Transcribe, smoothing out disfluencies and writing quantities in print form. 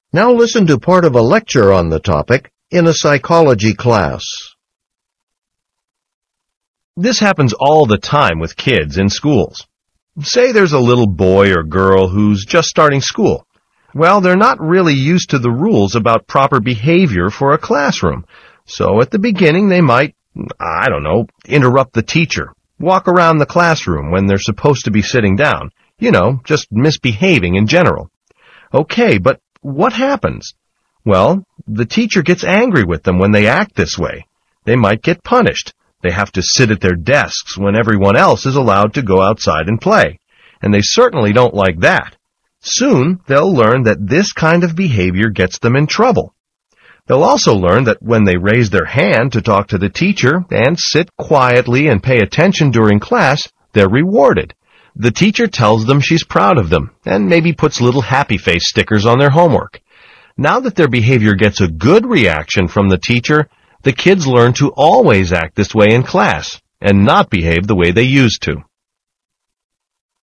Now listen to part of a lecture on the topic in a psychology class. This happens all the time with kids in schools. Say there's a little boy or girl who's just starting school. Well, they're not really used to the rules about proper behavior for a classroom. So at the beginning they might, interrupt the teacher, walk around the classroom when they're supposed to be sitting down. Just misbehaving in general. Okay, but what happens? Well, the teacher gets angry with them when they act this way. They might get punished. They have to sit at their desks when everyone else is allowed to go outside and play. And they certainly don't like that. Soon, they'll learn that this kind of behavior gets them in trouble. They'll also learn that when they raise their hand to talk to the teacher and sit quietly and pay attention during class, they're rewarded. The teacher tells them she's proud of them and maybe puts little happy face stickers on their homework. Now that their behavior gets a good reaction from the teacher, the kids learn to always act this way in class and not behave the way they used to.